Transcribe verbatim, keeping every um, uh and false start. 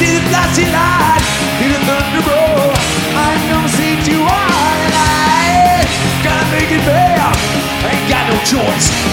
see the flashing light, hear the thunder roar. I'm gonna see you all alive. Gotta make it fair, ain't got no choice.